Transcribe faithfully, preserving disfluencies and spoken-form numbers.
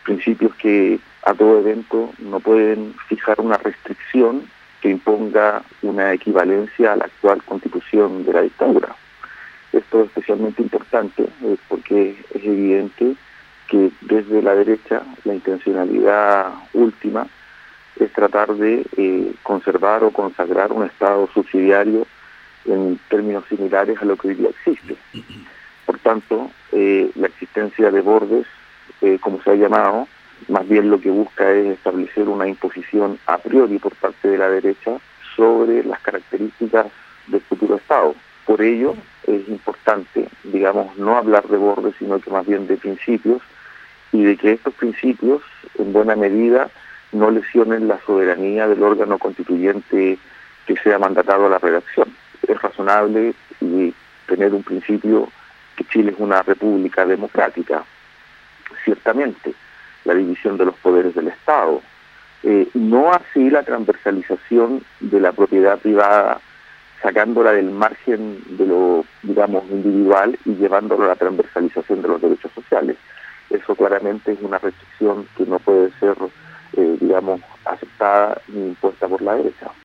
principios que a todo evento no pueden fijar una restricción que imponga una equivalencia a la actual constitución de la dictadura. Esto es especialmente importante eh, porque es evidente que desde la derecha la intencionalidad última es tratar de eh, conservar o consagrar un Estado subsidiario en términos similares a lo que hoy día existe. Por tanto, eh, la existencia de bordes, eh, como se ha llamado, más bien lo que busca es establecer una imposición a priori por parte de la derecha sobre las características del futuro Estado. Por ello, es importante, digamos, no hablar de bordes, sino que más bien de principios, y de que estos principios, en buena medida, no lesionen la soberanía del órgano constituyente que sea mandatado a la redacción. Es razonable y tener un principio que Chile es una república democrática. Ciertamente, la división de los poderes del Estado, eh, no así la transversalización de la propiedad privada, sacándola del margen de lo, digamos, individual y llevándola a la transversalización de los derechos sociales. Eso claramente es una restricción que no puede ser, eh, digamos, aceptada ni impuesta por la derecha.